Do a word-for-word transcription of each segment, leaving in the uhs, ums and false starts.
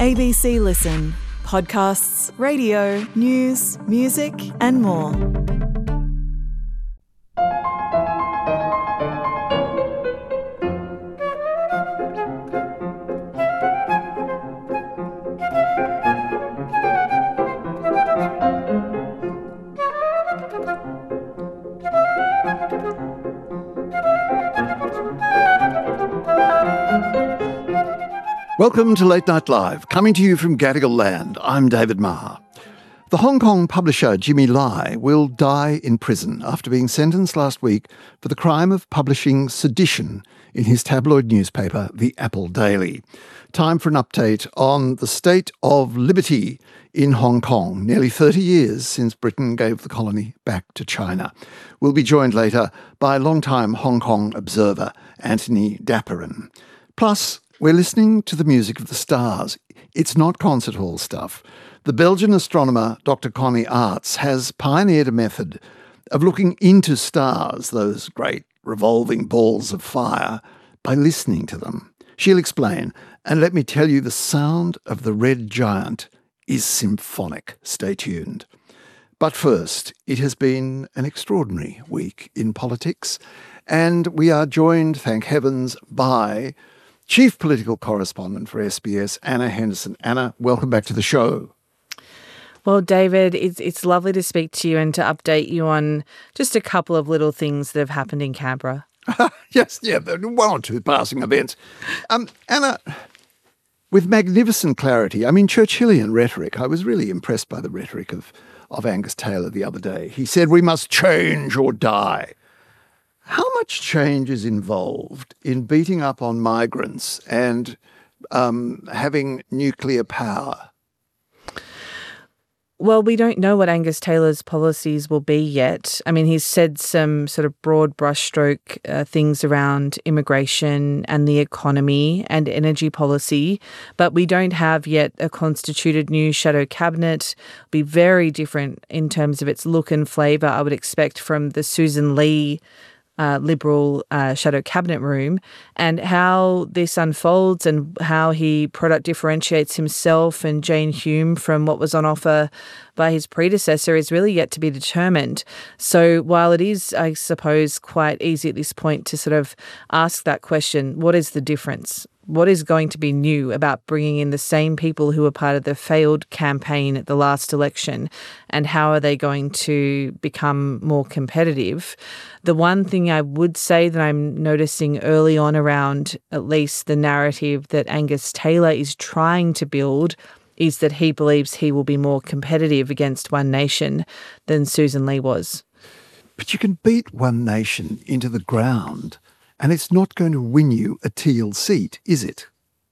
A B C Listen. Podcasts, radio, news, music and more. Welcome to Late Night Live, coming to you from Gadigal Land. I'm David Maher. The Hong Kong publisher Jimmy Lai will die in prison after being sentenced last week for the crime of publishing sedition in his tabloid newspaper, The Apple Daily. Time for an update on the state of liberty in Hong Kong, nearly thirty years since Britain gave the colony back to China. We'll be joined later by longtime Hong Kong observer Anthony Dapiran. Plus, we're listening to the music of the stars. It's not concert hall stuff. The Belgian astronomer Doctor Connie Arts has pioneered a method of looking into stars, those great revolving balls of fire, by listening to them. She'll explain, and let me tell you, the sound of the red giant is symphonic. Stay tuned. But first, it has been an extraordinary week in politics, and we are joined, thank heavens, by Chief Political Correspondent for S B S, Anna Henderson. Anna, welcome back to the show. Well, David, it's it's lovely to speak to you and to update you on just a couple of little things that have happened in Canberra. Yes, yeah, one or two passing events. Um, Anna, with magnificent clarity, I mean, Churchillian rhetoric, I was really impressed by the rhetoric of, of Angus Taylor the other day. He said, "We must change or die." How much change is involved in beating up on migrants and um, having nuclear power? Well, we don't know what Angus Taylor's policies will be yet. I mean, he's said some sort of broad brushstroke uh, things around immigration and the economy and energy policy, but we don't have yet a constituted new shadow cabinet. It'll be very different in terms of its look and flavour, I would expect, from the Susan Lee Uh, Liberal uh, shadow cabinet room, and how this unfolds and how he product differentiates himself and Jane Hume from what was on offer by his predecessor is really yet to be determined. So while it is, I suppose, quite easy at this point to sort of ask that question, what is the difference? What is going to be new about bringing in the same people who were part of the failed campaign at the last election, and how are they going to become more competitive? The one thing I would say that I'm noticing early on around at least the narrative that Angus Taylor is trying to build is that he believes he will be more competitive against One Nation than Susan Lee was. But you can beat One Nation into the ground, and it's not going to win you a Teal seat, is it?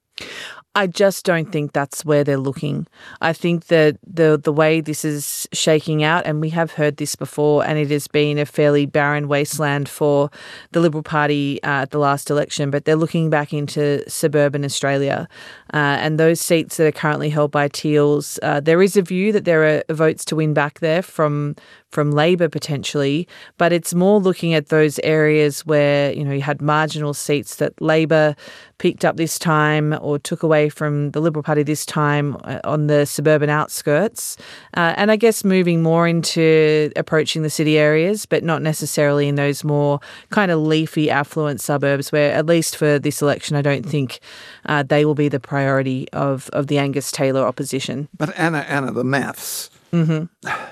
I just don't think that's where they're looking. I think that the the way this is shaking out, and we have heard this before, and it has been a fairly barren wasteland for the Liberal Party uh, at the last election, but they're looking back into suburban Australia. Uh, and those seats that are currently held by Teals, uh, there is a view that there are votes to win back there from from Labor potentially, but it's more looking at those areas where, you know, you had marginal seats that Labor picked up this time or took away from the Liberal Party this time on the suburban outskirts. Uh, and I guess moving more into approaching the city areas, but not necessarily in those more kind of leafy, affluent suburbs where, at least for this election, I don't think uh, they will be the priority of, of the Angus Taylor opposition. But Anna, Anna, the maths. Mm-hmm.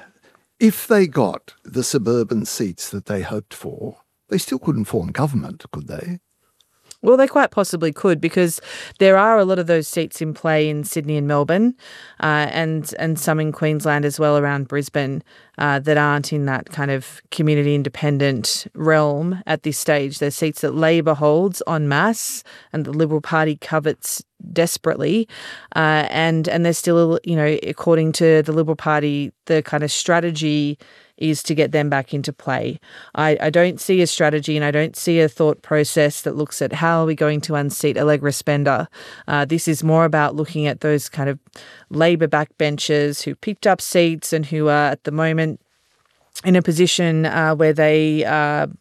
If they got the suburban seats that they hoped for, they still couldn't form government, could they? Well, they quite possibly could, because there are a lot of those seats in play in Sydney and Melbourne, uh, and and some in Queensland as well around Brisbane, uh, that aren't in that kind of community independent realm at this stage. They're seats that Labor holds en masse and the Liberal Party covets desperately, uh, and and they're still, you know, according to the Liberal Party, the kind of strategy is to get them back into play. I, I don't see a strategy and I don't see a thought process that looks at how are we going to unseat Allegra Spender. Uh, this is more about looking at those kind of Labor backbenchers who picked up seats and who are at the moment in a position uh, where they are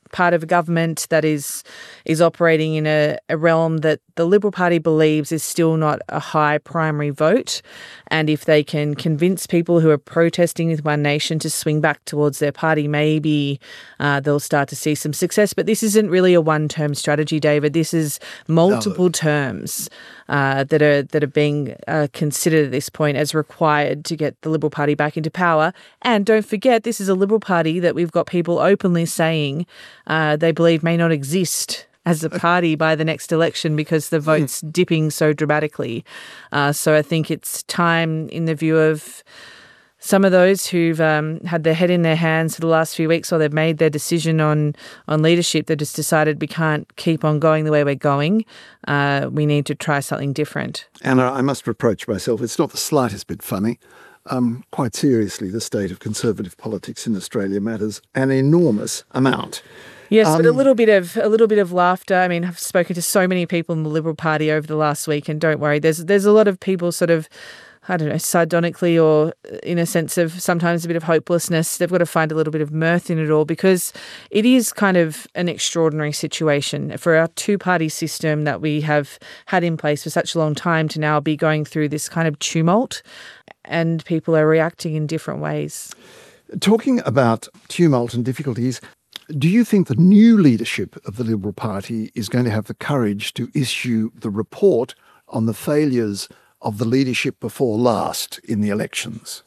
part of a government that is is operating in a, a realm that the Liberal Party believes is still not a high primary vote. And if they can convince people who are protesting with One Nation to swing back towards their party, maybe uh, they'll start to see some success. But this isn't really a one-term strategy, David. This is multiple no. terms uh, that are that are being uh, considered at this point as required to get the Liberal Party back into power. And don't forget, this is a Liberal Party that we've got people openly saying uh, they believe may not exist as a party by the next election because the vote's dipping so dramatically. Uh, so I think it's time, in the view of some of those who've um, had their head in their hands for the last few weeks, or they've made their decision on, on leadership, they've just decided we can't keep on going the way we're going. Uh, we need to try something different. Anna, I must reproach myself. It's not the slightest bit funny. Um, quite seriously, the state of Conservative politics in Australia matters an enormous amount. Yes, um, but a little bit of a little bit of laughter. I mean, I've spoken to so many people in the Liberal Party over the last week, and don't worry, there's there's a lot of people sort of, I don't know, sardonically or in a sense of sometimes a bit of hopelessness. They've got to find a little bit of mirth in it all because it is kind of an extraordinary situation for our two-party system that we have had in place for such a long time to now be going through this kind of tumult, and people are reacting in different ways. Talking about tumult and difficulties, do you think the new leadership of the Liberal Party is going to have the courage to issue the report on the failures of the leadership before last in the elections?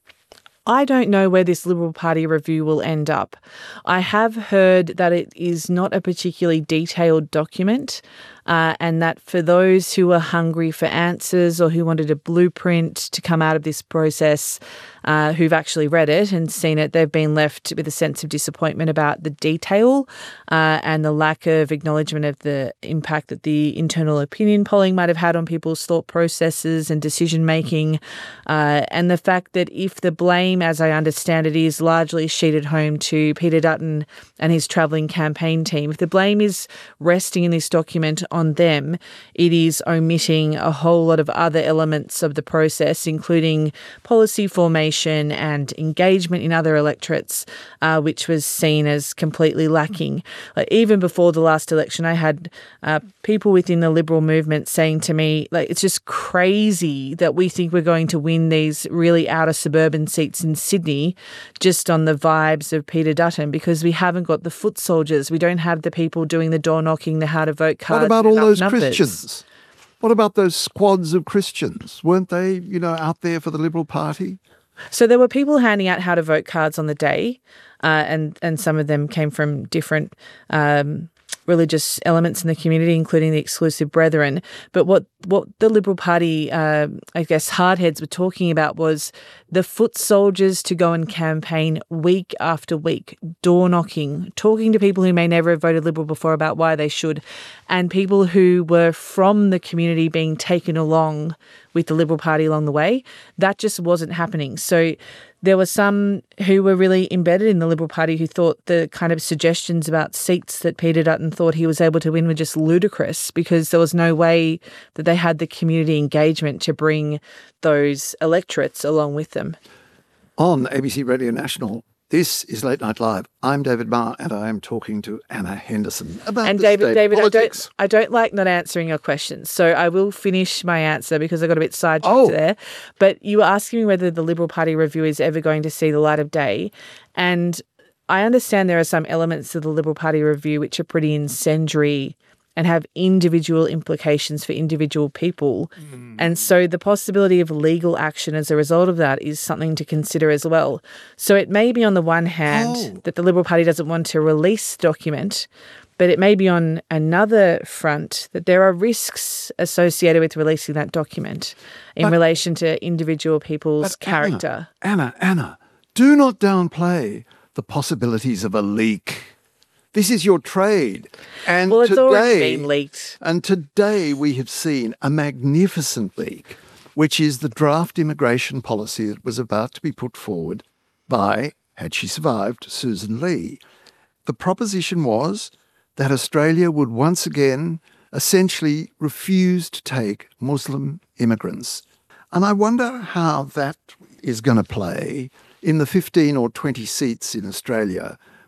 I don't know where this Liberal Party review will end up. I have heard that it is not a particularly detailed document, uh, and that for those who are hungry for answers or who wanted a blueprint to come out of this process, uh, who've actually read it and seen it, they've been left with a sense of disappointment about the detail uh, and the lack of acknowledgement of the impact that the internal opinion polling might have had on people's thought processes and decision making, uh, and the fact that if the blame, as I understand it, is largely sheeted home to Peter Dutton and his travelling campaign team, if the blame is resting in this document on them, it is omitting a whole lot of other elements of the process, including policy formation and engagement in other electorates, uh, which was seen as completely lacking. Like, even before the last election, I had uh, people within the Liberal movement saying to me, like, it's just crazy that we think we're going to win these really outer suburban seats in Sydney just on the vibes of Peter Dutton, because we haven't got the foot soldiers. We don't have the people doing the door knocking, the how to vote cards. What about all those numbers. Christians? What about those squads of Christians? Weren't they, you know, out there for the Liberal Party? So there were people handing out how to vote cards on the day, uh, and, and some of them came from different um, religious elements in the community, including the Exclusive Brethren. But what, what the Liberal Party, uh, I guess, hardheads were talking about was the foot soldiers to go and campaign week after week, door knocking, talking to people who may never have voted Liberal before about why they should, and people who were from the community being taken along with the Liberal Party along the way. That just wasn't happening. So there were some who were really embedded in the Liberal Party who thought the kind of suggestions about seats that Peter Dutton thought he was able to win were just ludicrous, because there was no way that they had the community engagement to bring those electorates along with them. On A B C Radio National, this is Late Night Live. I'm David Marr, and I am talking to Anna Henderson about and the David, state David, politics. I don't, I don't like not answering your questions, so I will finish my answer because I got a bit sidetracked oh. there. But you were asking me whether the Liberal Party review is ever going to see the light of day, and I understand there are some elements of the Liberal Party review which are pretty incendiary and have individual implications for individual people. Mm. And so the possibility of legal action as a result of that is something to consider as well. So it may be on the one hand oh. that the Liberal Party doesn't want to release the document, but it may be on another front that there are risks associated with releasing that document in but, relation to individual people's character. Anna, Anna, Anna, do not downplay the possibilities of a leak. This is your trade. And well, it's today, already been leaked. And today we have seen a magnificent leak, which is the draft immigration policy that was about to be put forward by, had she survived, Susan Lee. The proposition was that Australia would once again essentially refuse to take Muslim immigrants. And I wonder how that is going to play in the fifteen or twenty seats in Australia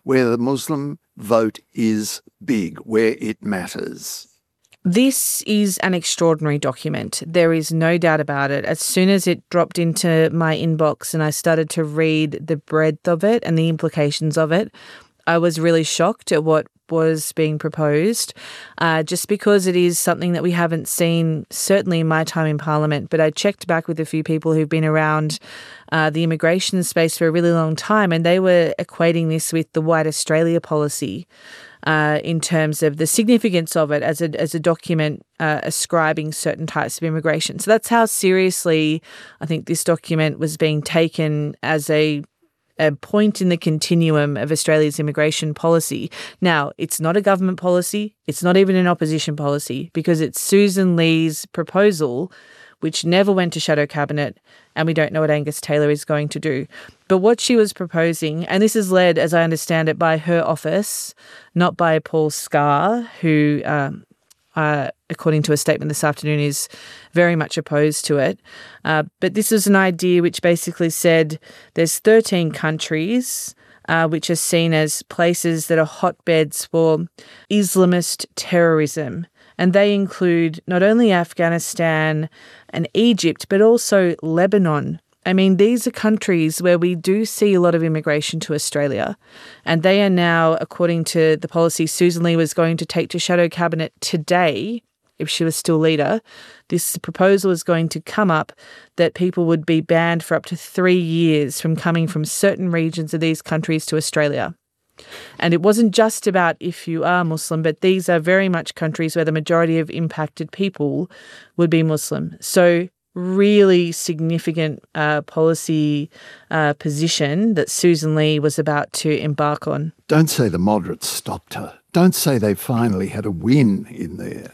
where the Muslim vote is big, where it matters. This is an extraordinary document. There is no doubt about it. As soon as it dropped into my inbox and I started to read the breadth of it and the implications of it, I was really shocked at what was being proposed, uh, just because it is something that we haven't seen, certainly in my time in Parliament. But I checked back with a few people who've been around uh, the immigration space for a really long time, and they were equating this with the White Australia policy uh, in terms of the significance of it as a, as a document uh, ascribing certain types of immigration. So that's how seriously I think this document was being taken as a a point in the continuum of Australia's immigration policy. Now, it's not a government policy. It's not even an opposition policy, because it's Susan Lee's proposal, which never went to shadow cabinet, and we don't know what Angus Taylor is going to do. But what she was proposing, and this is led, as I understand it, by her office, not by Paul Scar, who, um, uh, according to a statement this afternoon, is very much opposed to it. Uh, but this is an idea which basically said there's thirteen countries uh, which are seen as places that are hotbeds for Islamist terrorism. And they include not only Afghanistan and Egypt, but also Lebanon. I mean, these are countries where we do see a lot of immigration to Australia, and they are now, according to the policy Susan Lee was going to take to shadow cabinet today, if she was still leader, this proposal is going to come up that people would be banned for up to three years from coming from certain regions of these countries to Australia. And it wasn't just about if you are Muslim, but these are very much countries where the majority of impacted people would be Muslim. So really significant uh, policy uh, position that Susan Lee was about to embark on. Don't say the moderates stopped her. Don't say they finally had a win in there.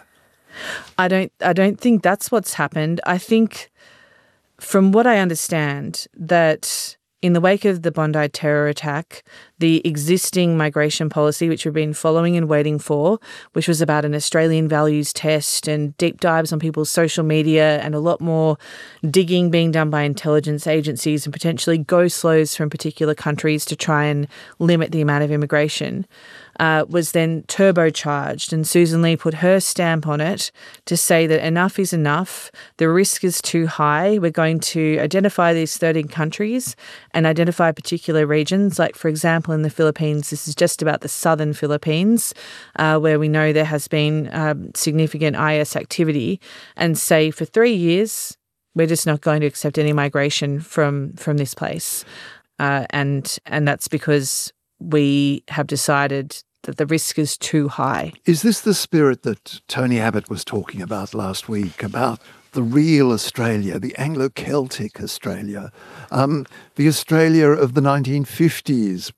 I don't I don't think that's what's happened. I think, from what I understand, that in the wake of the Bondi terror attack, the existing migration policy, which we've been following and waiting for, which was about an Australian values test and deep dives on people's social media and a lot more digging being done by intelligence agencies and potentially go-slows from particular countries to try and limit the amount of immigration, uh, was then turbocharged. And Susan Lee put her stamp on it to say that enough is enough. The risk is too high. We're going to identify these thirteen countries and identify particular regions, like, for example, in the Philippines. This is just about the southern Philippines, uh, where we know there has been um, significant I S activity, and say for three years, we're just not going to accept any migration from from this place. Uh, and and that's because we have decided that the risk is too high. Is this the spirit that Tony Abbott was talking about last week, about the real Australia, the Anglo-Celtic Australia, um, the Australia of the nineteen fifties?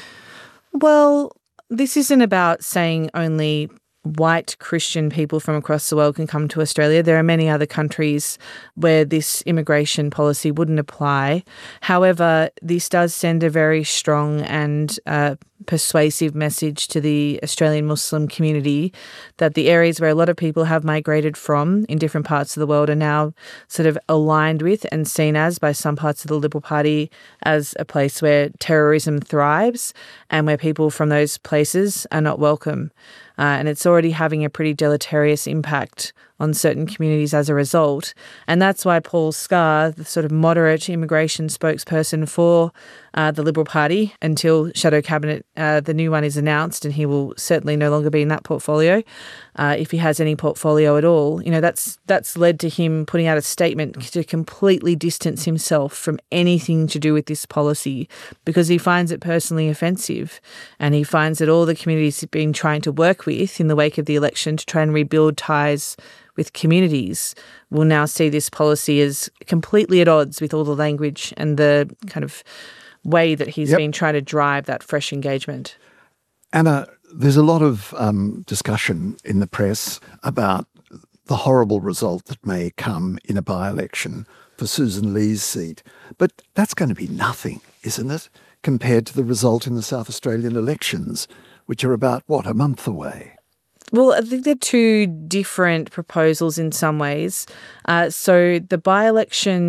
Well, this isn't about saying only white Christian people from across the world can come to Australia. There are many other countries where this immigration policy wouldn't apply. However, this does send a very strong and uh, persuasive message to the Australian Muslim community that the areas where a lot of people have migrated from in different parts of the world are now sort of aligned with and seen as, by some parts of the Liberal Party, as a place where terrorism thrives and where people from those places are not welcome. Uh, and it's already having a pretty deleterious impact on certain communities as a result. And that's why Paul Scar, the sort of moderate immigration spokesperson for uh, the Liberal Party, until Shadow Cabinet, uh, the new one is announced, and he will certainly no longer be in that portfolio, uh, if he has any portfolio at all. You know, that's that's led to him putting out a statement to completely distance himself from anything to do with this policy, because he finds it personally offensive, and he finds that all the communities he's been trying to work with in the wake of the election to try and rebuild ties with communities will now see this policy as completely at odds with all the language and the kind of way that he's yep. been trying to drive that fresh engagement. Anna, there's a lot of um, discussion in the press about the horrible result that may come in a by-election for Susan Lee's seat. But that's going to be nothing, isn't it, compared to the result in the South Australian elections, which are about, what, a month away? Well, I think they're two different proposals in some ways. Uh, so the by-election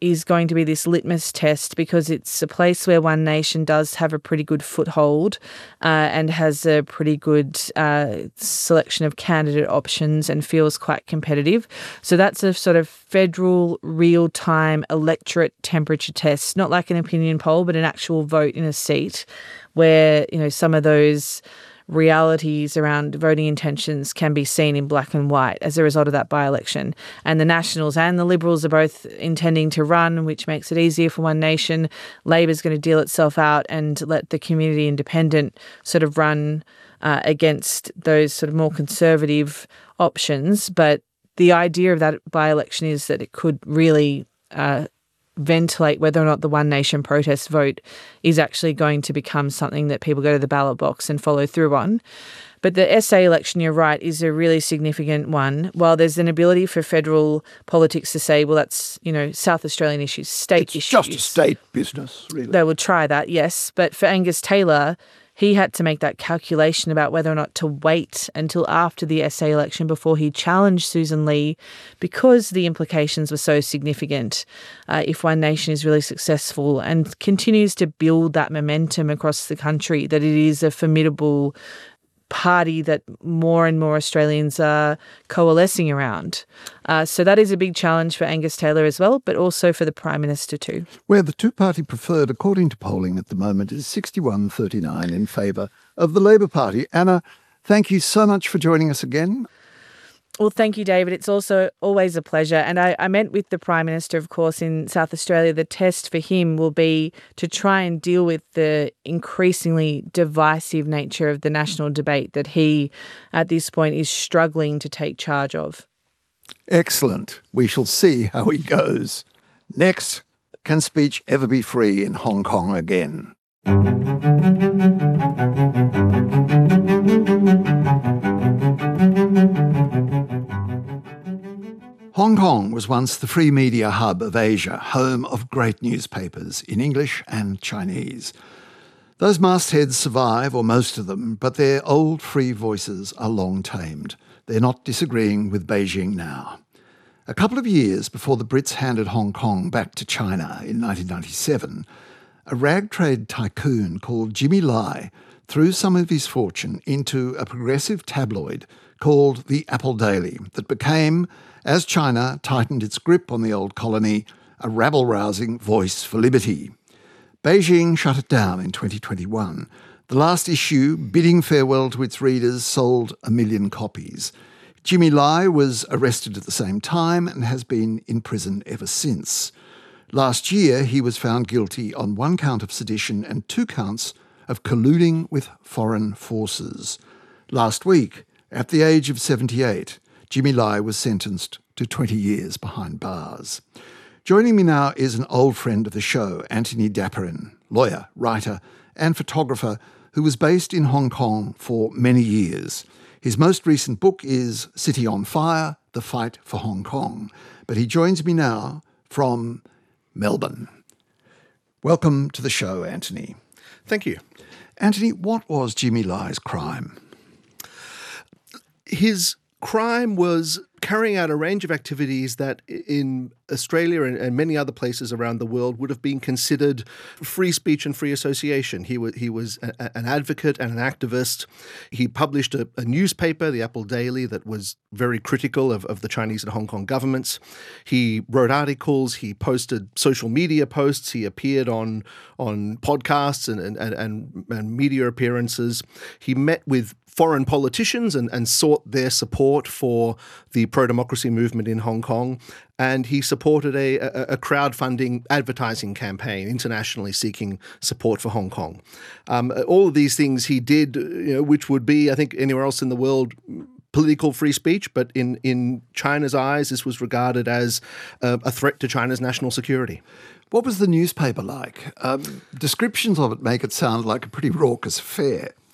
is going to be this litmus test because it's a place where One Nation does have a pretty good foothold uh, and has a pretty good uh, selection of candidate options and feels quite competitive. So that's a sort of federal real-time electorate temperature test, not like an opinion poll, but an actual vote in a seat where, you know, some of those realities around voting intentions can be seen in black and white as a result of that by-election. And the Nationals and the Liberals are both intending to run, which makes it easier for One Nation. Labor's going to deal itself out and let the Community Independent sort of run uh, against those sort of more conservative options. But the idea of that by-election is that it could really uh, ventilate whether or not the One Nation protest vote is actually going to become something that people go to the ballot box and follow through on. But the S A election, you're right, is a really significant one. While there's an ability for federal politics to say, well, that's, you know, South Australian issues, state it's issues. It's just a state business, really. They would try that, yes. But for Angus Taylor, he had to make that calculation about whether or not to wait until after the S A election before he challenged Susan Lee because the implications were so significant uh, if One Nation is really successful and continues to build that momentum across the country, that it is a formidable party that more and more Australians are coalescing around. Uh, so that is a big challenge for Angus Taylor as well, but also for the Prime Minister too. Where the two-party preferred, according to polling at the moment, is sixty-one thirty-nine in favour of the Labor Party. Anna, thank you so much for joining us again. Well, thank you, David. It's also always a pleasure. And I, I meant with the Prime Minister, of course, in South Australia, the test for him will be to try and deal with the increasingly divisive nature of the national debate that he, at this point, is struggling to take charge of. Excellent. We shall see how he goes. Next, can speech ever be free in Hong Kong again? Hong Kong was once the free media hub of Asia, home of great newspapers in English and Chinese. Those mastheads survive, or most of them, but their old free voices are long tamed. They're not disagreeing with Beijing now. A couple of years before the Brits handed Hong Kong back to China in nineteen ninety-seven, a rag trade tycoon called Jimmy Lai threw some of his fortune into a progressive tabloid called the Apple Daily that became, as China tightened its grip on the old colony, a rabble-rousing voice for liberty. Beijing shut it down in twenty twenty-one. The last issue, bidding farewell to its readers, sold a million copies. Jimmy Lai was arrested at the same time and has been in prison ever since. Last year, he was found guilty on one count of sedition and two counts of colluding with foreign forces. Last week, at the age of seventy-eight, Jimmy Lai was sentenced to twenty years behind bars. Joining me now is an old friend of the show, Antony Dapiran, lawyer, writer and photographer who was based in Hong Kong for many years. His most recent book is City on Fire, The Fight for Hong Kong. But he joins me now from Melbourne. Welcome to the show, Antony. Thank you. Antony, what was Jimmy Lai's crime? His crime was carrying out a range of activities that in Australia and, and many other places around the world would have been considered free speech and free association. He was, he was a, an advocate and an activist. He published a, a newspaper, the Apple Daily, that was very critical of, of the Chinese and Hong Kong governments. He wrote articles. He posted social media posts. He appeared on, on podcasts and, and, and, and media appearances. He met with foreign politicians and, and sought their support for the pro-democracy movement in Hong Kong. And he supported a, a, a crowdfunding advertising campaign internationally seeking support for Hong Kong. Um, all of these things he did, you know, which would be, I think, anywhere else in the world, political free speech, but in, in China's eyes, this was regarded as uh, a threat to China's national security. What was the newspaper like? Um, descriptions of it make it sound like a pretty raucous affair.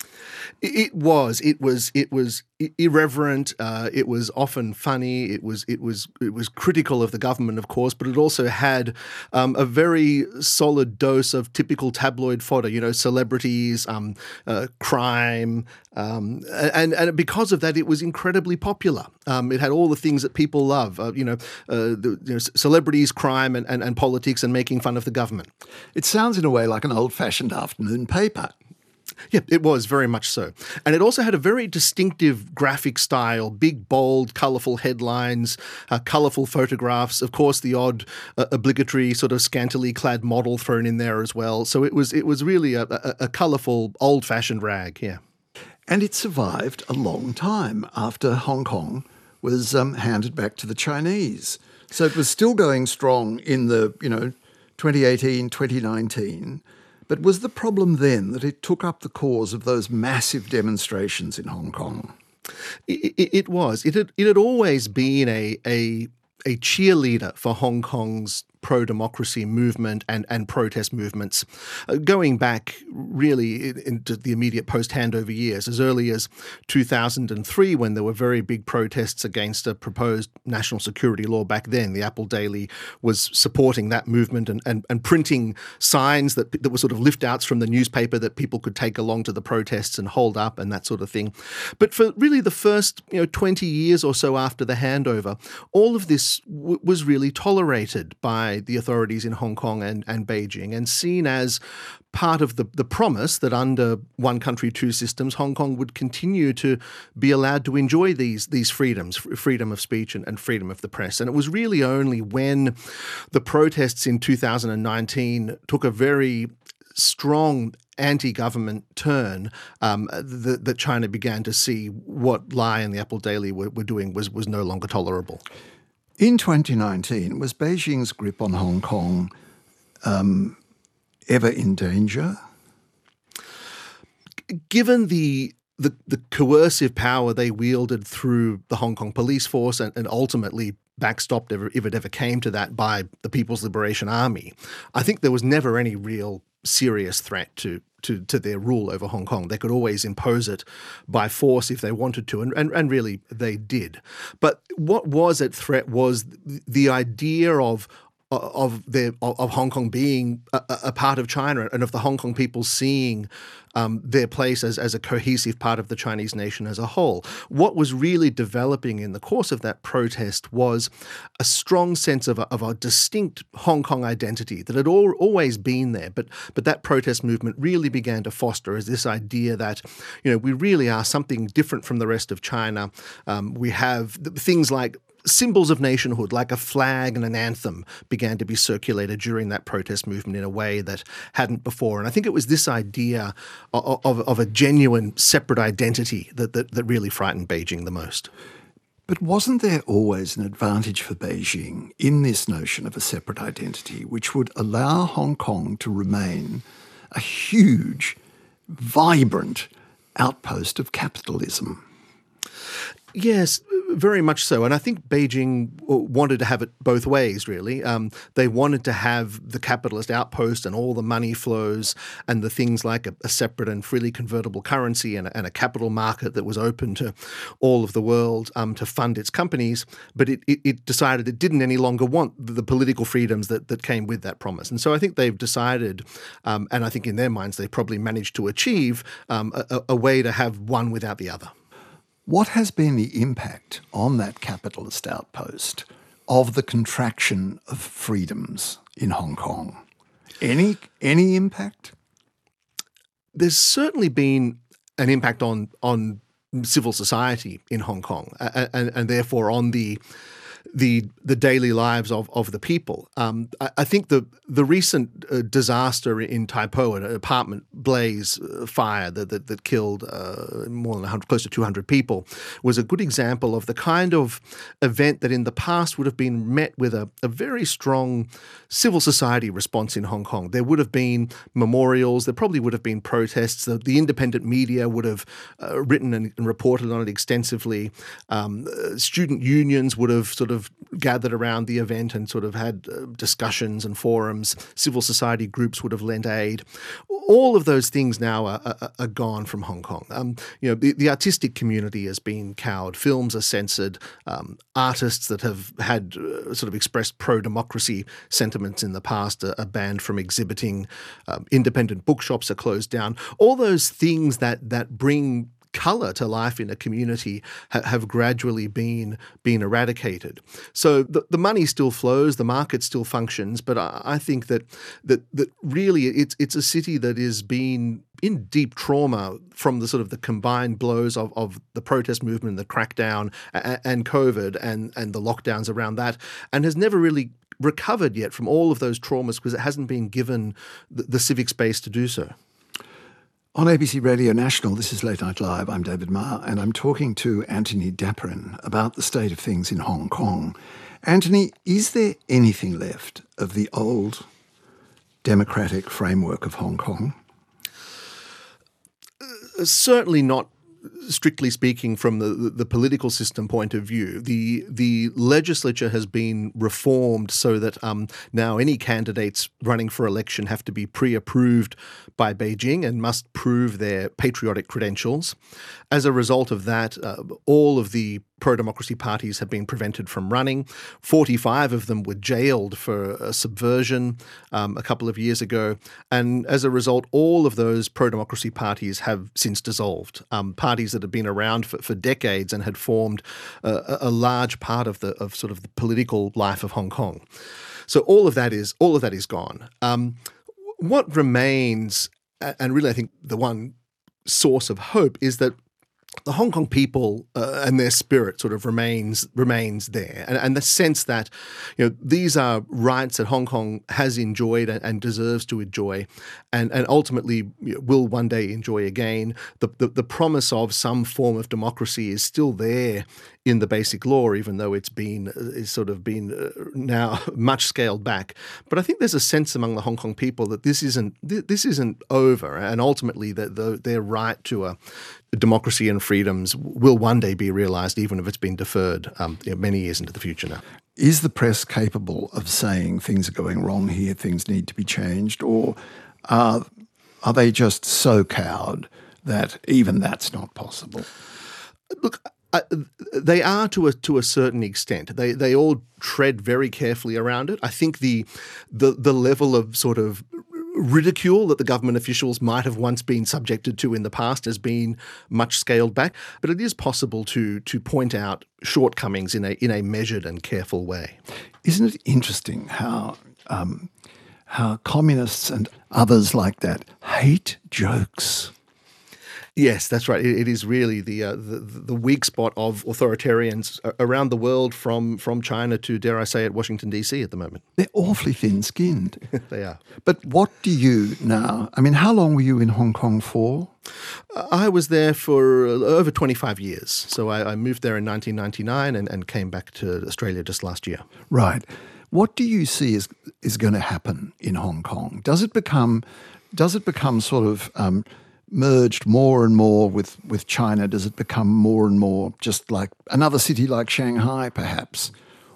It was. It was. It was irreverent. Uh, it was often funny. It was. It was. It was critical of the government, of course, but it also had um, a very solid dose of typical tabloid fodder. You know, celebrities, um, uh, crime, um, and and because of that, it was incredibly popular. Um, it had all the things that people love. Uh, you know, uh, the, you know, celebrities, crime, and, and and politics, and making fun of the government. It sounds in a way like an old-fashioned afternoon paper. Yeah, it was very much so. And it also had a very distinctive graphic style, big, bold, colourful headlines, uh, colourful photographs, of course, the odd uh, obligatory sort of scantily clad model thrown in there as well. So it was it was really a, a, a colourful, old-fashioned rag, yeah. And it survived a long time after Hong Kong was um, handed back to the Chinese. So it was still going strong in the, you know, twenty eighteen, twenty nineteen. But was the problem then that it took up the cause of those massive demonstrations in Hong Kong? It, it, it was. It had, it had always been a, a, a cheerleader for Hong Kong's pro-democracy movement and, and protest movements, uh, going back really into the immediate post-handover years, as early as two thousand three, when there were very big protests against a proposed national security law back then. The Apple Daily was supporting that movement and, and, and printing signs that, that were sort of lift-outs from the newspaper that people could take along to the protests and hold up and that sort of thing. But for really the first you know, twenty years or so after the handover, all of this w- was really tolerated by the authorities in Hong Kong and, and Beijing, and seen as part of the, the promise that under one country, two systems, Hong Kong would continue to be allowed to enjoy these, these freedoms, freedom of speech and, and freedom of the press. And it was really only when the protests in two thousand nineteen took a very strong anti-government turn um, that, that China began to see what Lai and the Apple Daily were, were doing was, was no longer tolerable. In twenty nineteen, was Beijing's grip on Hong Kong um, ever in danger? Given the, the the coercive power they wielded through the Hong Kong police force and, and ultimately backstopped, ever, if it ever came to that, by the People's Liberation Army, I think there was never any real serious threat to To, to their rule over Hong Kong. They could always impose it by force if they wanted to, and, and, and really they did. But what was at threat was the idea of of their of Hong Kong being a, a part of China, and of the Hong Kong people seeing um, their place as, as a cohesive part of the Chinese nation as a whole. What was really developing in the course of that protest was a strong sense of a, of a distinct Hong Kong identity that had all, always been there, but but that protest movement really began to foster as this idea that, you know, we really are something different from the rest of China. Um, we have things like symbols of nationhood, like a flag and an anthem, began to be circulated during that protest movement in a way that hadn't before. And I think it was this idea of, of, of a genuine separate identity that, that, that really frightened Beijing the most. But wasn't there always an advantage for Beijing in this notion of a separate identity, which would allow Hong Kong to remain a huge, vibrant outpost of capitalism? Yes, very much so. And I think Beijing wanted to have it both ways, really. Um, they wanted to have the capitalist outpost and all the money flows and the things like a, a separate and freely convertible currency and a, and a capital market that was open to all of the world um, to fund its companies. But it, it, it decided it didn't any longer want the, the political freedoms that, that came with that promise. And so I think they've decided, um, and I think in their minds they probably managed to achieve um, a, a way to have one without the other. What has been the impact on that capitalist outpost of the contraction of freedoms in Hong Kong? Any any impact? There's certainly been an impact on on civil society in Hong Kong, and, and, and therefore on the the the daily lives of, of the people. Um, I, I think the the recent uh, disaster in Tai Po, an apartment blaze uh, fire that that, that killed uh, more than one hundred, close to two hundred people, was a good example of the kind of event that in the past would have been met with a, a very strong civil society response in Hong Kong. There would have been memorials, there probably would have been protests, the, the independent media would have uh, written and, and reported on it extensively. Um, uh, student unions would have sort sort of gathered around the event and sort of had uh, discussions and forums. Civil society groups would have lent aid. All of those things now are, are, are gone from Hong Kong. Um, you know, the, the artistic community has been cowed. Films are censored. Um, artists that have had uh, sort of expressed pro-democracy sentiments in the past are, are banned from exhibiting. Um, independent bookshops are closed down. All those things that that bring colour to life in a community ha- have gradually been been eradicated. So the, the money still flows, the market still functions, but I, I think that that that really it's it's a city that is being in deep trauma from the sort of the combined blows of, of the protest movement, the crackdown, and, and COVID, and and the lockdowns around that, and has never really recovered yet from all of those traumas because it hasn't been given the, the civic space to do so. On A B C Radio National, this is Late Night Live. I'm David Marr, and I'm talking to Anthony Dapiran about the state of things in Hong Kong. Anthony, is there anything left of the old democratic framework of Hong Kong? Uh, certainly not. Strictly speaking, from the, the, the political system point of view, the the legislature has been reformed so that um, now any candidates running for election have to be pre-approved by Beijing and must prove their patriotic credentials. As a result of that, uh, all of the pro-democracy parties have been prevented from running. forty-five of them were jailed for a subversion um, a couple of years ago. And as a result, all of those pro-democracy parties have since dissolved. Um, parties that had been around for, for decades and had formed a, a large part of the of sort of the political life of Hong Kong. So all of that is all of that is gone. Um, what remains, and really I think the one source of hope, is that the Hong Kong people uh, and their spirit sort of remains remains there, and, and the sense that, you know, these are rights that Hong Kong has enjoyed and, and deserves to enjoy, and and ultimately, you know, will one day enjoy again. The, the the promise of some form of democracy is still there in the Basic Law, even though it's been is sort of been uh, now much scaled back. But I think there's a sense among the Hong Kong people that this isn't this isn't over, and ultimately that the, their right to a democracy and freedoms will one day be realised, even if it's been deferred um, you know, many years into the future now. Is the press capable of saying things are going wrong here, things need to be changed, or are, are they just so cowed that even that's not possible? Look, Uh, they are to a to a certain extent. They they all tread very carefully around it. I think the the the level of sort of ridicule that the government officials might have once been subjected to in the past has been much scaled back. But it is possible to to point out shortcomings in a in a measured and careful way. Isn't it interesting how um, how communists and others like that hate jokes? Yes, that's right. It, it is really the, uh, the the weak spot of authoritarians around the world, from from China to, dare I say it, Washington, D C at the moment. They're awfully thin-skinned. They are. But what do you now, I mean, how long were you in Hong Kong for? I was there for over twenty-five years. So I, I moved there in nineteen ninety-nine and, and came back to Australia just last year. Right. What do you see is is going to happen in Hong Kong? Does it become, does it become sort of Um, merged more and more with, with China? Does it become more and more just like another city like Shanghai, perhaps?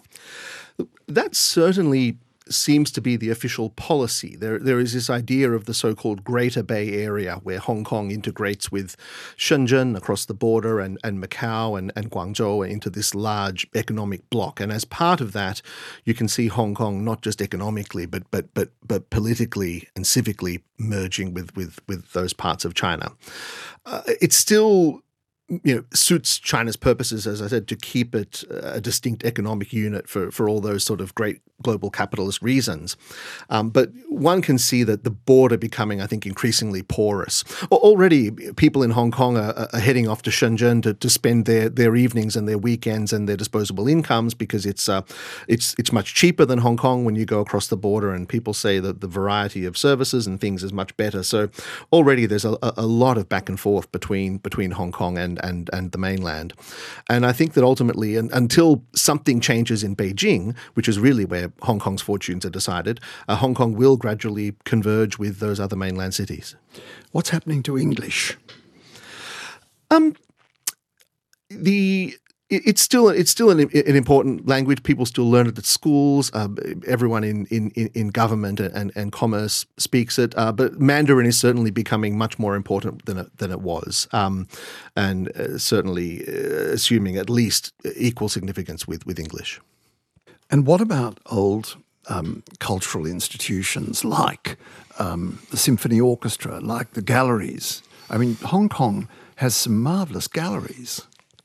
That certainly seems to be the official policy. There, there is this idea of the so-called Greater Bay Area, where Hong Kong integrates with Shenzhen across the border and, and Macau and, and Guangzhou into this large economic bloc. And as part of that, you can see Hong Kong not just economically, but but but but politically and civically merging with with with those parts of China. Uh, it's still, you know, suits China's purposes, as I said, to keep it a distinct economic unit for, for all those sort of great global capitalist reasons. Um, but one can see that the border becoming, I think, increasingly porous. Already, people in Hong Kong are, are heading off to Shenzhen to, to spend their, their evenings and their weekends and their disposable incomes, because it's uh, it's it's much cheaper than Hong Kong when you go across the border, and people say that the variety of services and things is much better. So already there's a, a lot of back and forth between between Hong Kong and and and the mainland. And I think that ultimately, and, until something changes in Beijing, which is really where Hong Kong's fortunes are decided, uh, Hong Kong will gradually converge with those other mainland cities. What's happening to English? Um, the It's still it's still an, an important language. People still learn it at schools. Uh, everyone in, in, in government and, and commerce speaks it. Uh, but Mandarin is certainly becoming much more important than it, than it was, um, and uh, certainly uh, assuming at least equal significance with, with English. And what about old um, cultural institutions like um, the symphony orchestra, like the galleries? I mean, Hong Kong has some marvellous galleries.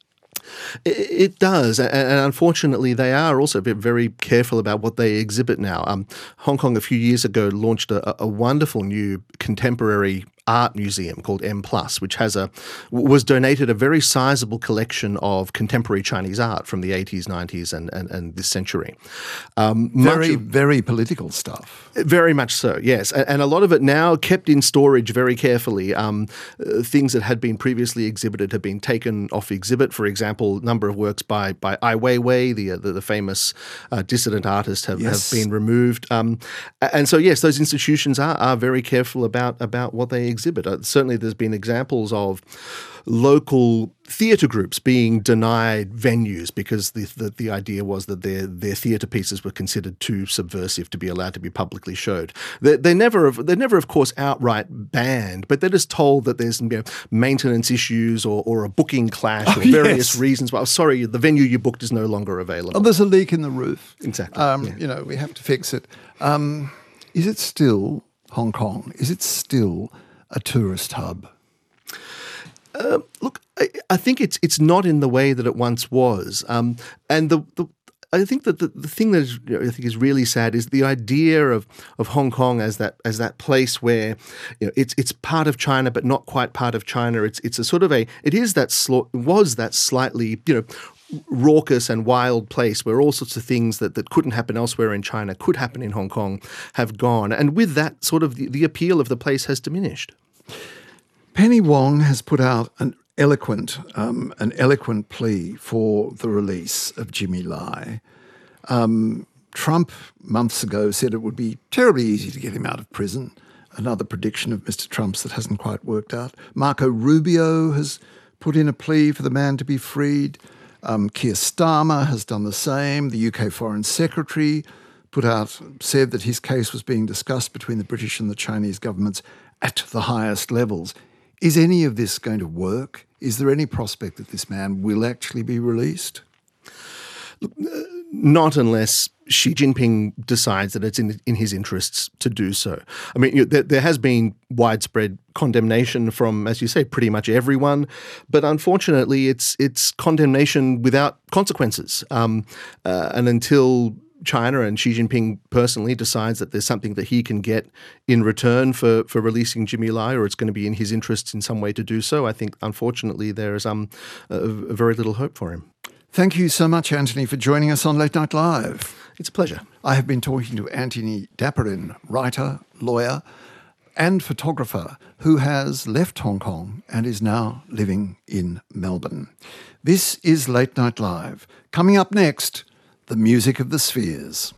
It does, and unfortunately, they are also very careful about what they exhibit now. Um, Hong Kong, a few years ago, launched a, a wonderful new contemporary art museum called M Plus, which has a was donated a very sizable collection of contemporary Chinese art from the eighties, nineties, and and, and this century. Um, very, of, very political stuff. Very much so, yes, and, and a lot of it now kept in storage very carefully. Um, uh, things that had been previously exhibited have been taken off exhibit. For example, a number of works by by Ai Weiwei, the the, the famous uh, dissident artist, have, yes. have been removed. Um, and so, yes, those institutions are are very careful about about what they exhibit. Uh, certainly, there's been examples of local theatre groups being denied venues because the, the the idea was that their their theatre pieces were considered too subversive to be allowed to be publicly showed. They they never they're never of course outright banned, but they're just told that there's, you know, maintenance issues or or a booking clash oh, or various yes. reasons. Well, sorry, the venue you booked is no longer available. Oh, there's a leak in the roof. Exactly. Um, yeah. You know, we have to fix it. Um, is it still Hong Kong? Is it still a tourist hub? Uh, look, I, I think it's it's not in the way that it once was, um, and the, the I think that the, the thing that is, you know, I think is really sad is the idea of, of Hong Kong as that as that place where, you know, it's it's part of China but not quite part of China. It's it's a sort of a it is that sl- was that slightly, you know, raucous and wild place where all sorts of things that, that couldn't happen elsewhere in China could happen in Hong Kong have gone, and with that sort of the, the appeal of the place has diminished. Penny Wong has put out an eloquent, um, an eloquent plea for the release of Jimmy Lai. Um, Trump months ago said it would be terribly easy to get him out of prison. Another prediction of Mister Trump's that hasn't quite worked out. Marco Rubio has put in a plea for the man to be freed. Um, Keir Starmer has done the same. The U K Foreign Secretary put out, said that his case was being discussed between the British and the Chinese governments at the highest levels. Is any of this going to work? Is there any prospect that this man will actually be released? Look, not unless Xi Jinping decides that it's in in his interests to do so. I mean, you know, there, there has been widespread condemnation from, as you say, pretty much everyone, but unfortunately, it's it's condemnation without consequences. Um, uh, and until China and Xi Jinping personally decides that there's something that he can get in return for, for releasing Jimmy Lai, or it's going to be in his interests in some way to do so, I think, unfortunately, there is um, a, a very little hope for him. Thank you so much, Anthony, for joining us on Late Night Live. It's a pleasure. I have been talking to Anthony Dapperin, writer, lawyer, and photographer who has left Hong Kong and is now living in Melbourne. This is Late Night Live. Coming up next, the music of the spheres.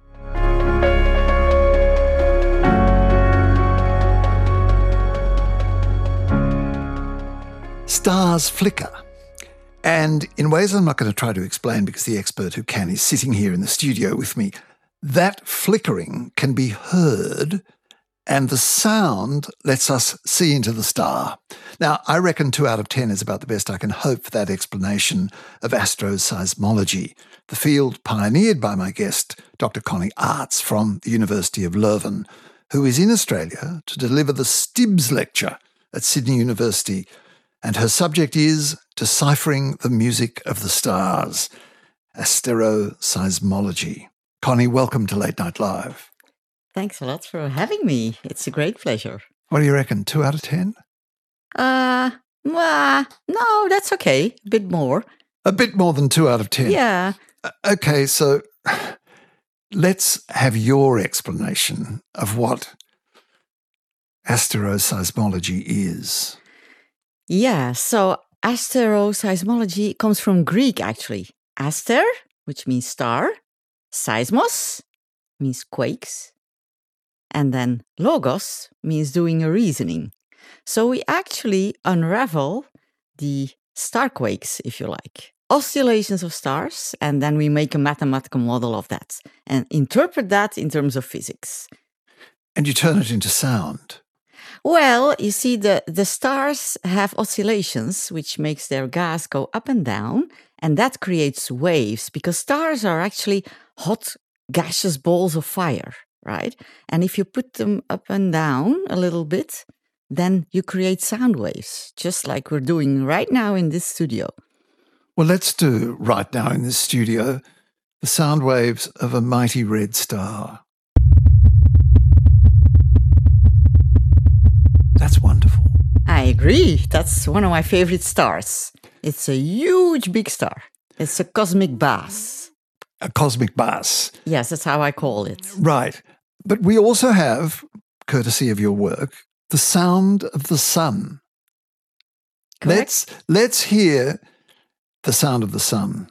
Stars flicker. And in ways I'm not going to try to explain because the expert who can is sitting here in the studio with me. That flickering can be heard, and the sound lets us see into the star. Now, I reckon two out of ten is about the best I can hope for that explanation of astroseismology, the field pioneered by my guest, Doctor Connie Arts from the University of Leuven, who is in Australia to deliver the Stibbs Lecture at Sydney University, and her subject is Deciphering the Music of the Stars, Asteroseismology. Connie, welcome to Late Night Live. Thanks a lot for having me. It's a great pleasure. What do you reckon, two out of ten? Uh, well, no, that's okay. A bit more. A bit more than two out of ten? Yeah. Uh, okay, so let's have your explanation of what asteroseismology is. Yeah, so asteroseismology comes from Greek, actually. Aster, which means star. Seismos means quakes. And then logos means doing a reasoning. So we actually unravel the star quakes, if you like. oscillations of stars, and then we make a mathematical model of that and interpret that in terms of physics. And you turn it into sound. Well, you see, the, the stars have oscillations, which makes their gas go up and down, and that creates waves, because stars are actually hot gaseous balls of fire, right? And if you put them up and down a little bit, then you create sound waves, just like we're doing right now in this studio. Well, let's do right now in this studio the sound waves of a mighty red star. That's wonderful. I agree. That's one of my favorite stars. It's a huge big star. It's a cosmic bass. A cosmic bass. Yes, that's how I call it. Right. But we also have, courtesy of your work, the sound of the sun. Correct? Let's let's hear the sound of the sun.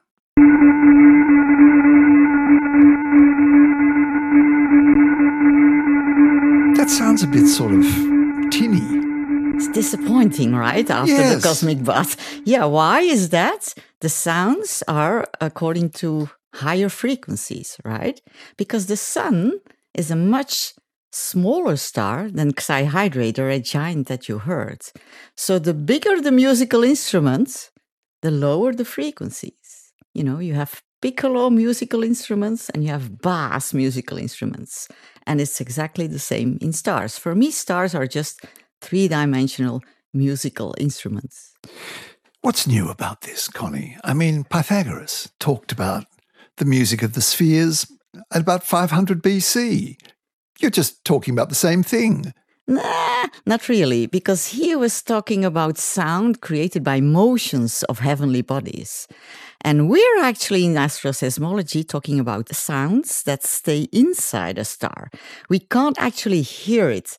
That sounds a bit sort of tinny. It's disappointing, right? After Yes. the cosmic bath. Yeah, why is that? The sounds are according to higher frequencies, right? Because the sun is a much smaller star than Xi Hydrate, or a giant that you heard. So the bigger the musical instrument, the lower the frequencies. You know, you have piccolo musical instruments and you have bass musical instruments. And it's exactly the same in stars. For me, stars are just three-dimensional musical instruments. What's new about this, Connie? I mean, Pythagoras talked about the music of the spheres at about five hundred B C. You're just talking about the same thing. Nah, not really, because he was talking about sound created by motions of heavenly bodies. And we're actually in astroseismology talking about sounds that stay inside a star. We can't actually hear it.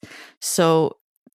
So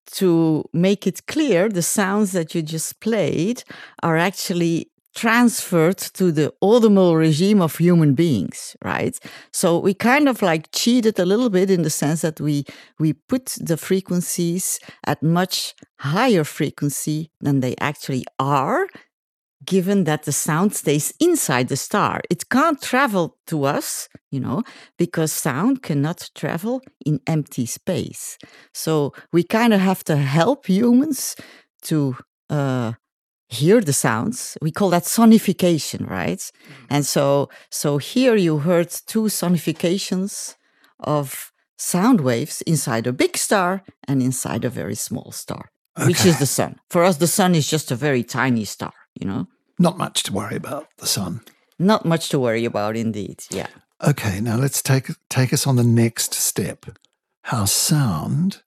to make it clear, the sounds that you just played are actually transferred to the audible regime of human beings, right? So we kind of like cheated a little bit in the sense that we we put the frequencies at much higher frequency than they actually are, given that the sound stays inside the star. It can't travel to us, you know, because sound cannot travel in empty space. So we kind of have to help humans to uh, hear the sounds. We call that sonification, right? Mm-hmm. And so, so here you heard two sonifications of sound waves inside a big star and inside a very small star, okay, which is the sun. For us, the sun is just a very tiny star, you know? Not much to worry about, the sun. Not much to worry about, indeed, yeah. Okay, now let's take take us on the next step. How sound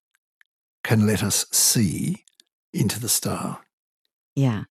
can let us see into the star. Yeah.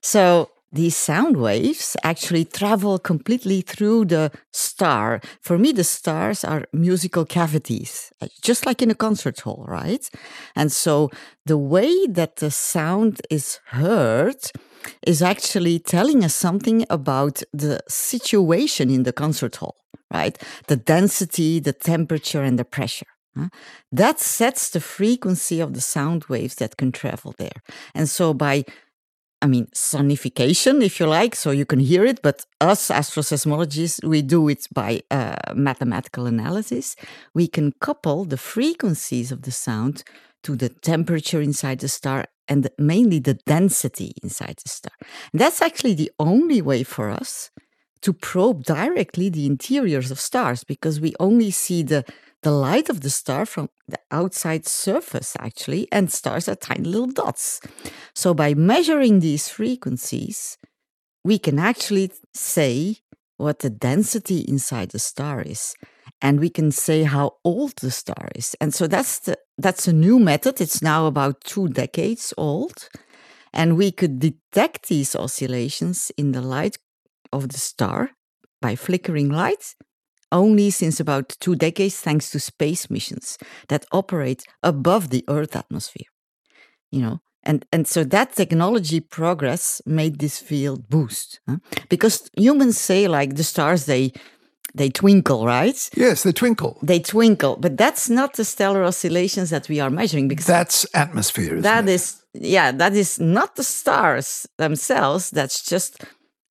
So these sound waves actually travel completely through the star. For me, the stars are musical cavities, just like in a concert hall, right? And so the way that the sound is heard is actually telling us something about the situation in the concert hall, right? The density, the temperature, and the pressure. Huh? That sets the frequency of the sound waves that can travel there. And so by I mean, sonification, if you like, so you can hear it, but us astroseismologists, we do it by uh, mathematical analysis. We can couple the frequencies of the sound to the temperature inside the star and the, mainly the density inside the star. And that's actually the only way for us to probe directly the interiors of stars, because we only see the the light of the star from the outside surface, actually, and stars are tiny little dots. So by measuring these frequencies, we can actually say what the density inside the star is, and we can say how old the star is. And so that's the that's a new method. It's now about two decades old, and we could detect these oscillations in the light of the star by flickering light only since about two decades, thanks to space missions that operate above the Earth atmosphere. You know, and, and so that technology progress made this field boost. Huh? Because humans say, like, the stars, they they twinkle, right? Yes, they twinkle. They twinkle, but that's not the stellar oscillations that we are measuring. Because that's atmosphere, isn't that it? is, yeah, that is not the stars themselves. That's just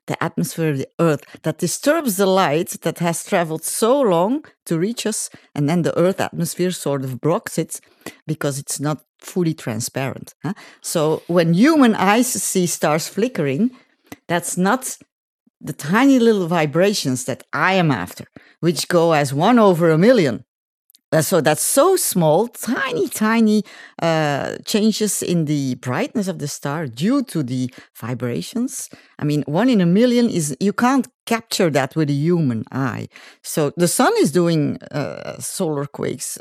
the atmosphere of the Earth that disturbs the light that has traveled so long to reach us, and then the Earth atmosphere sort of blocks it because it's not fully transparent. Huh? So when human eyes see stars flickering, that's not the tiny little vibrations that I am after, which go as one over a million. Uh, so that's so small, tiny, tiny uh, changes in the brightness of the star due to the vibrations. I mean, one in a million is, you can't capture that with a human eye. So the sun is doing uh, solar quakes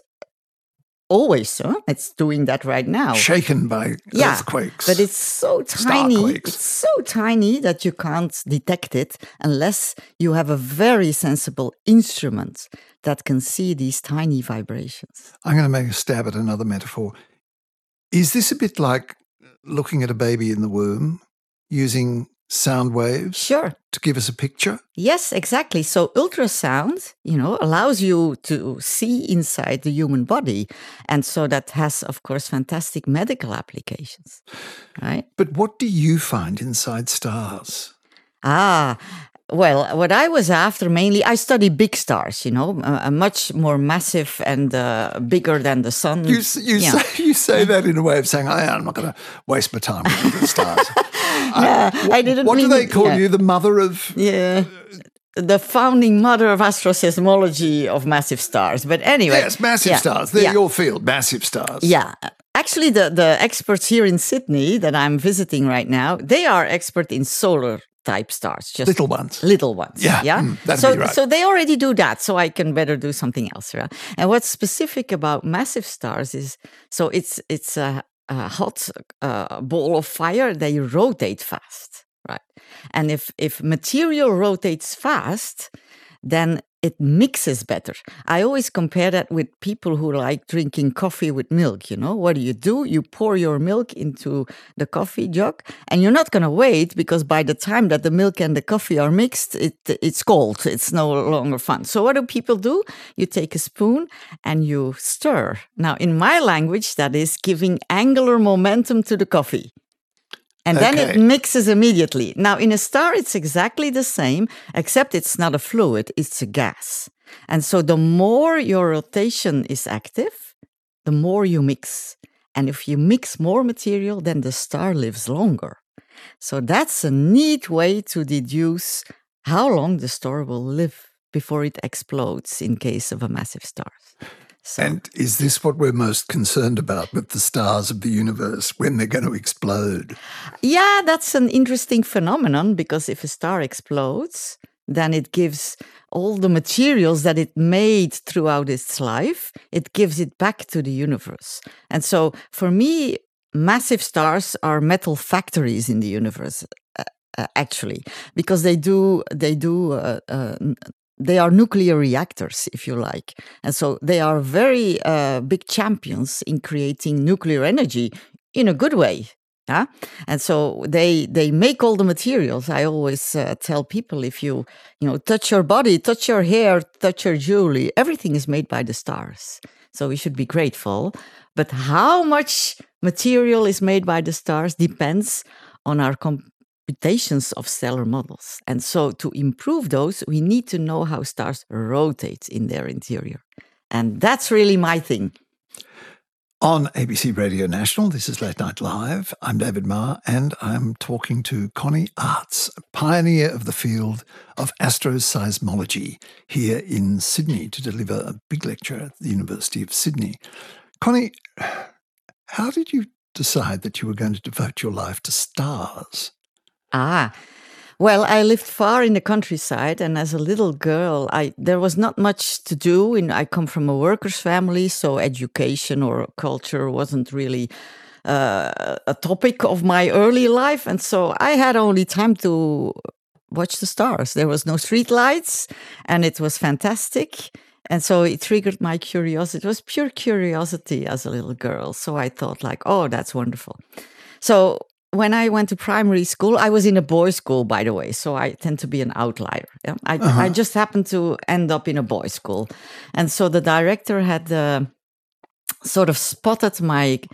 always, huh? It's doing that right now. Shaken by yeah, earthquakes. But it's so tiny. Starquakes. It's so tiny that you can't detect it unless you have a very sensible instrument that can see these tiny vibrations. I'm going to make a stab at another metaphor. Is this a bit like looking at a baby in the womb using sound waves Sure. to give us a picture? Yes, exactly. So ultrasound, you know, allows you to see inside the human body. And so that has, of course, fantastic medical applications, right? But what do you find inside stars? Ah, well, what I was after mainly, I study big stars, you know, a, a much more massive and uh, bigger than the sun. You, s- you, Yeah. say, you say that in a way of saying, oh, I'm not going to waste my time with the stars. Yeah, I didn't What do mean they it- call yeah. you? The mother of... Yeah. The founding mother of astroseismology of massive stars. But anyway. Yes, massive yeah, stars. They're yeah. your field, massive stars. Yeah. Actually, the, the experts here in Sydney that I'm visiting right now, they are expert in solar type stars. Just Little ones. Little ones. Yeah, Yeah. mm, that'd so, be right. so they already do that. So I can better do something else. Right? And what's specific about massive stars is, so it's, it's a, a hot uh, ball of fire. They rotate fast. Right. And if, if material rotates fast, then it mixes better. I always compare that with people who like drinking coffee with milk. You know, what do you do? You pour your milk into the coffee jug, and you're not going to wait, because by the time that the milk and the coffee are mixed, it it's cold. It's no longer fun. So what do people do? You take a spoon and you stir. Now, in my language, that is giving angular momentum to the coffee. And then Okay. it mixes immediately. Now, in a star, it's exactly the same, except it's not a fluid, it's a gas. And so the more your rotation is active, the more you mix. And if you mix more material, then the star lives longer. So that's a neat way to deduce how long the star will live before it explodes in case of a massive star. So, And is this what we're most concerned about with the stars of the universe, when they're going to explode? yeah, that's an interesting phenomenon, because if a star explodes, then it gives all the materials that it made throughout its life, it gives it back to the universe. And so for me, massive stars are metal factories in the universe, uh, uh, actually, because they do, they do, uh, uh, they are nuclear reactors, if you like. And so they are very uh, big champions in creating nuclear energy in a good way. Yeah? And so they they make all the materials. I always uh, tell people, if you, you know, touch your body, touch your hair, touch your jewelry, everything is made by the stars. So we should be grateful. But how much material is made by the stars depends on our computations of stellar models. And so to improve those, we need to know how stars rotate in their interior. And that's really my thing. On A B C Radio National, this is Late Night Live. I'm David Marr, and I'm talking to Connie Arts, a pioneer of the field of astroseismology here in Sydney, to deliver a big lecture at the University of Sydney. Connie, how did you decide that you were going to devote your life to stars? Ah, well, I lived far in the countryside, and as a little girl, I there was not much to do. And I come from a workers' family, so education or culture wasn't really uh, a topic of my early life, and so I had only time to watch the stars. There was no street lights, and it was fantastic. And so it triggered my curiosity. It was pure curiosity as a little girl. So I thought, like, oh, that's wonderful. So when I went to primary school, I was in a boys' school, by the way, so I tend to be an outlier. Yeah? I, Uh-huh. I just happened to end up in a boys' school. And so the director had uh, sort of spotted my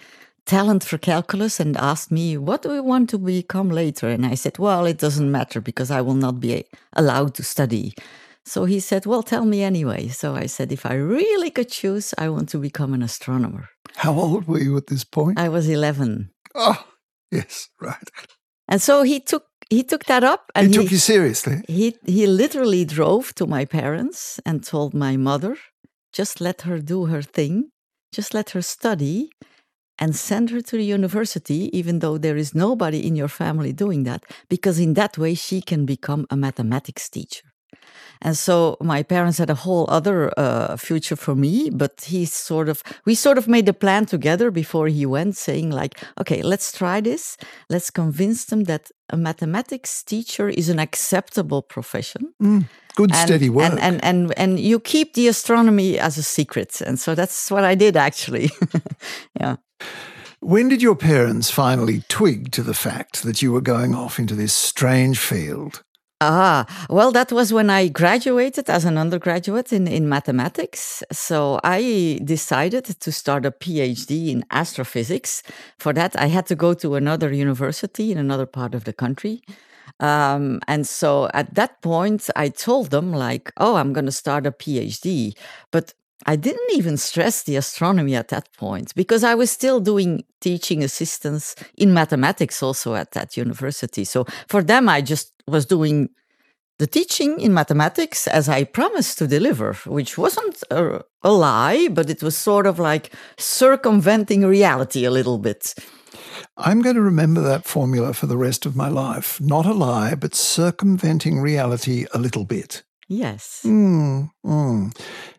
talent for calculus and asked me, what do you want to become later? And I said, well, it doesn't matter because I will not be allowed to study. So he said, well, tell me anyway. So I said, if I really could choose, I want to become an astronomer. How old were you at this point? I was eleven. Oh, yes, right. And so he took he took that up. And he took he, you seriously? He, he literally drove to my parents and told my mother, just let her do her thing. Just let her study and send her to the university, even though there is nobody in your family doing that, because in that way she can become a mathematics teacher. And so my parents had a whole other uh, future for me, but he sort of, we sort of made a plan together before he went, saying like, okay, let's try this. Let's convince them that a mathematics teacher is an acceptable profession. Mm, good and, steady work. And, and, and, and you keep the astronomy as a secret. And so that's what I did actually. Yeah. When did your parents finally twig to the fact that you were going off into this strange field? Ah, well, that was when I graduated as an undergraduate in, in mathematics. So I decided to start a PhD in astrophysics. For that, I had to go to another university in another part of the country. Um, and so at that point, I told them like, oh, I'm going to start a PhD. But I didn't even stress the astronomy at that point because I was still doing teaching assistance in mathematics also at that university. So for them, I just was doing the teaching in mathematics as I promised to deliver, which wasn't a, a lie, but it was sort of like circumventing reality a little bit. I'm going to remember that formula for the rest of my life. Not a lie, but circumventing reality a little bit. Yes. Mm, mm.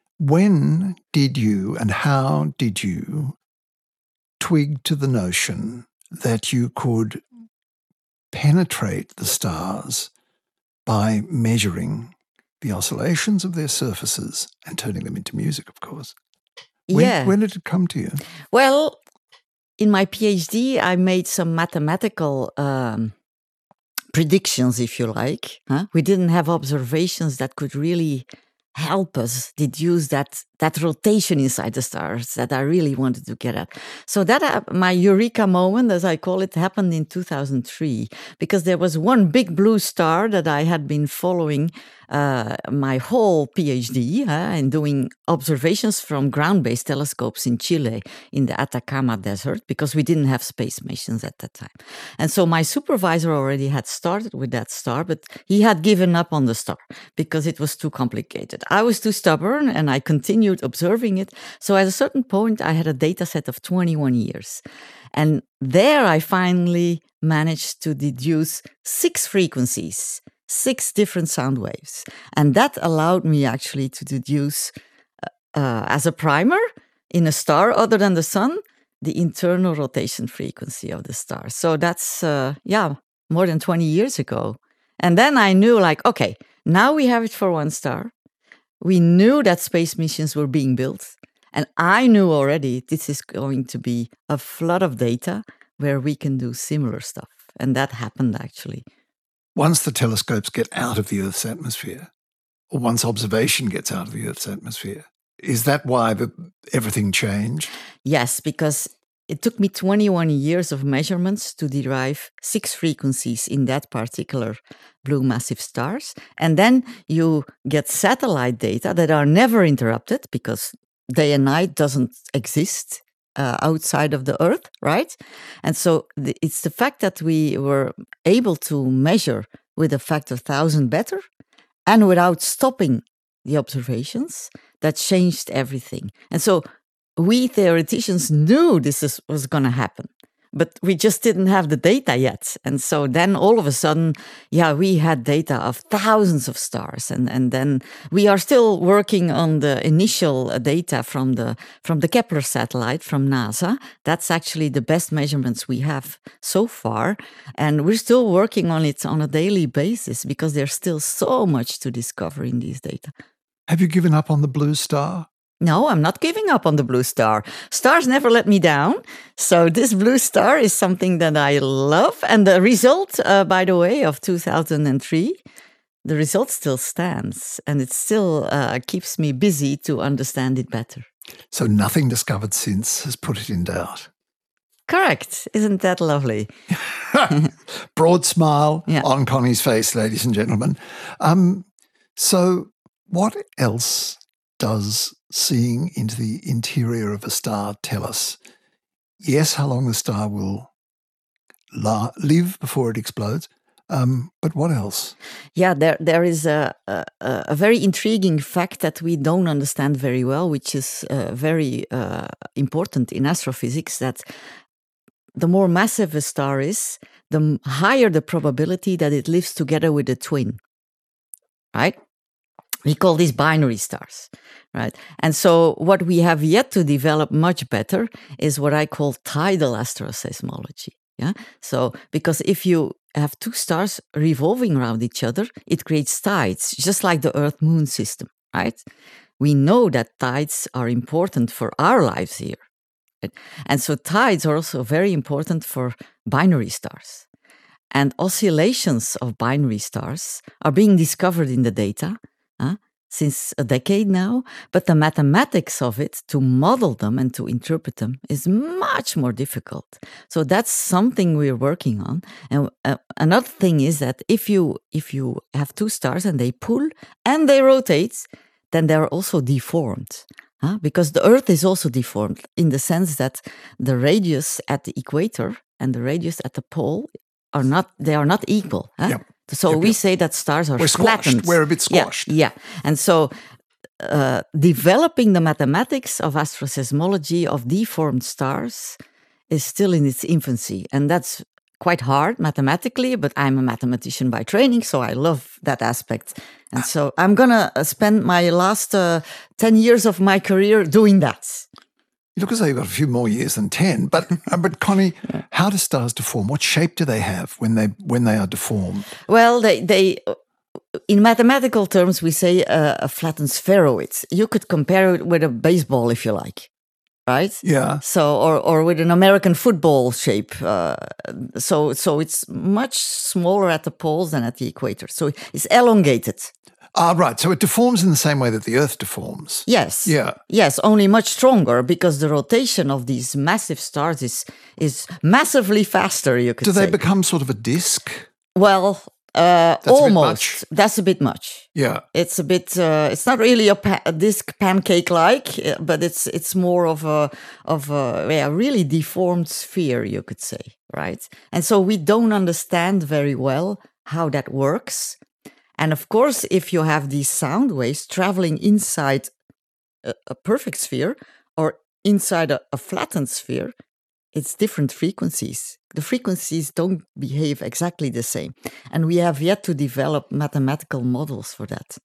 When did you and how did you twig to the notion that you could penetrate the stars by measuring the oscillations of their surfaces and turning them into music, of course? When, yeah. when did it come to you? Well, in my PhD, I made some mathematical um, predictions, if you like. Huh? We didn't have observations that could really help us deduce that that rotation inside the stars that I really wanted to get at. So that uh, my eureka moment, as I call it, happened in two thousand three, because there was one big blue star that I had been following uh, my whole PhD uh, and doing observations from ground-based telescopes in Chile in the Atacama Desert, because we didn't have space missions at that time. And so my supervisor already had started with that star, but he had given up on the star because it was too complicated. I was too stubborn and I continued observing it. So at a certain point, I had a data set of twenty-one years. And there I finally managed to deduce six frequencies, six different sound waves. And that allowed me actually to deduce, uh, uh, as a primer, in a star other than the sun, the internal rotation frequency of the star. So that's, uh, yeah, more than twenty years ago. And then I knew, like, okay, now we have it for one star. We knew that space missions were being built. And I knew already this is going to be a flood of data where we can do similar stuff. And that happened, actually. Once the telescopes get out of the Earth's atmosphere, or once observation gets out of the Earth's atmosphere, is that why the, everything changed? Yes, because it took me twenty-one years of measurements to derive six frequencies in that particular blue massive stars. And then you get satellite data that are never interrupted because day and night doesn't exist uh, outside of the Earth, right? And so the, it's the fact that we were able to measure with a factor thousand better and without stopping the observations that changed everything. And so we theoreticians knew this is, was going to happen, but we just didn't have the data yet. And so then all of a sudden, yeah, we had data of thousands of stars. And, and then we are still working on the initial data from the, from the Kepler satellite from NASA. That's actually the best measurements we have so far. And we're still working on it on a daily basis because there's still so much to discover in these data. Have you given up on the blue star? No, I'm not giving up on the blue star. Stars never let me down. So this blue star is something that I love. And the result, uh, by the way, of two thousand three, the result still stands. And it still uh, keeps me busy to understand it better. So nothing discovered since has put it in doubt? Correct. Isn't that lovely? Broad smile Yeah. on Connie's face, ladies and gentlemen. Um, so what else does seeing into the interior of a star tell us? Yes, how long the star will la- live before it explodes. Um, but what else? Yeah, there there is a, a a very intriguing fact that we don't understand very well, which is uh, very uh, important in astrophysics. That the more massive a star is, the m- higher the probability that it lives together with a twin. Right? We call these binary stars, right? And so what we have yet to develop much better is what I call tidal astroseismology. Yeah. So because if you have two stars revolving around each other, it creates tides, just like the Earth-Moon system, right? We know that tides are important for our lives here. Right? And so tides are also very important for binary stars. And oscillations of binary stars are being discovered in the data uh, since a decade now, but the mathematics of it, to model them and to interpret them, is much more difficult. So that's something we're working on. And uh, another thing is that if you if you have two stars and they pull and they rotate, then they're also deformed. Huh? Because the Earth is also deformed in the sense that the radius at the equator and the radius at the pole are not they are not equal. Huh? Yep. So Yep, we yep. say that stars are We're squashed. flattened. We're a bit squashed. Yeah, yeah. And so uh, developing the mathematics of astroseismology of deformed stars is still in its infancy. And that's quite hard mathematically, but I'm a mathematician by training, so I love that aspect. And so I'm going to spend my last uh, ten years of my career doing that. You look as though you've got a few more years than ten. But uh, but Connie, how do stars deform? What shape do they have when they when they are deformed? Well, they they in mathematical terms we say uh, a flattened spheroid. You could compare it with a baseball if you like, right? Yeah. So or or with an American football shape. Uh, so so it's much smaller at the poles than at the equator. So it's elongated. Ah, right. So it deforms in the same way that the Earth deforms. Yes. Yeah. Yes, only much stronger because the rotation of these massive stars is is massively faster, you could Do say. they become sort of a disc? Well, uh, a bit almost. much. That's a bit much. Yeah. It's a bit. Uh, it's not really a, pa- a disc pancake-like, uh, but it's it's more of a of a yeah, really deformed sphere, you could say, right? And so we don't understand very well how that works. And of course, if you have these sound waves traveling inside a, a perfect sphere or inside a, a flattened sphere, it's different frequencies. The frequencies don't behave exactly the same. And we have yet to develop mathematical models for that.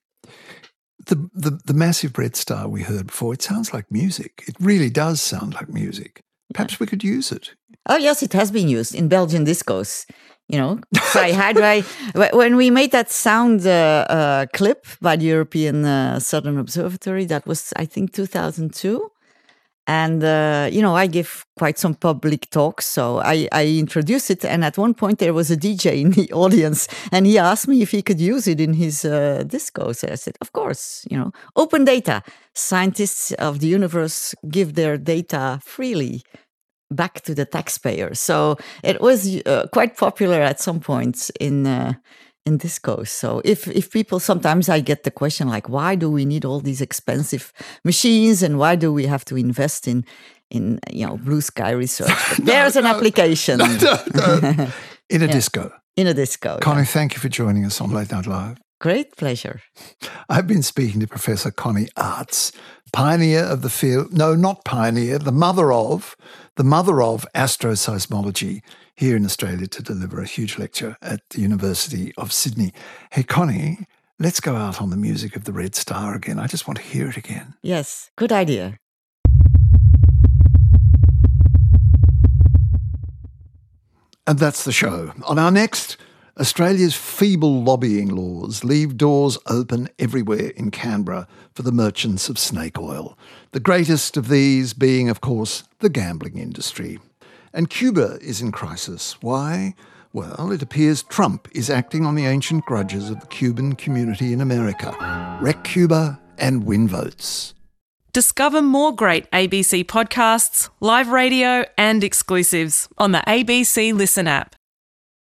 The, the the massive red star we heard before, it sounds like music. It really does sound like music. Perhaps we could use it. Oh, yes, it has been used in Belgian discos. You know, Psyhydra. When we made that sound uh, uh, clip by the European uh, Southern Observatory, that was, I think, two thousand two. And, uh, you know, I give quite some public talks, so I, I introduced it. And at one point, there was a D J in the audience, and he asked me if he could use it in his uh, disco. So I said, of course, you know, open data. Scientists of the universe give their data freely back to the taxpayer. So it was uh, quite popular at some point in uh, in discos. So if if people, sometimes I get the question like, why do we need all these expensive machines and why do we have to invest in in you know blue sky research? But there's no, an application No, no, no. In a Yeah. disco. in a disco. Connie, yeah. thank you for joining us on Late Night Live. Great pleasure. I've been speaking to Professor Connie Aerts, pioneer of the field, no, not pioneer, the mother of, the mother of astroseismology here in Australia, to deliver a huge lecture at the University of Sydney. Hey, Connie, let's go out on the music of the Red Star again. I just want to hear it again. Yes, good idea. And that's the show. On our next, Australia's feeble lobbying laws leave doors open everywhere in Canberra for the merchants of snake oil. The greatest of these being, of course, the gambling industry. And Cuba is in crisis. Why? Well, it appears Trump is acting on the ancient grudges of the Cuban community in America. Wreck Cuba and win votes. Discover more great A B C podcasts, live radio and exclusives on the A B C Listen app.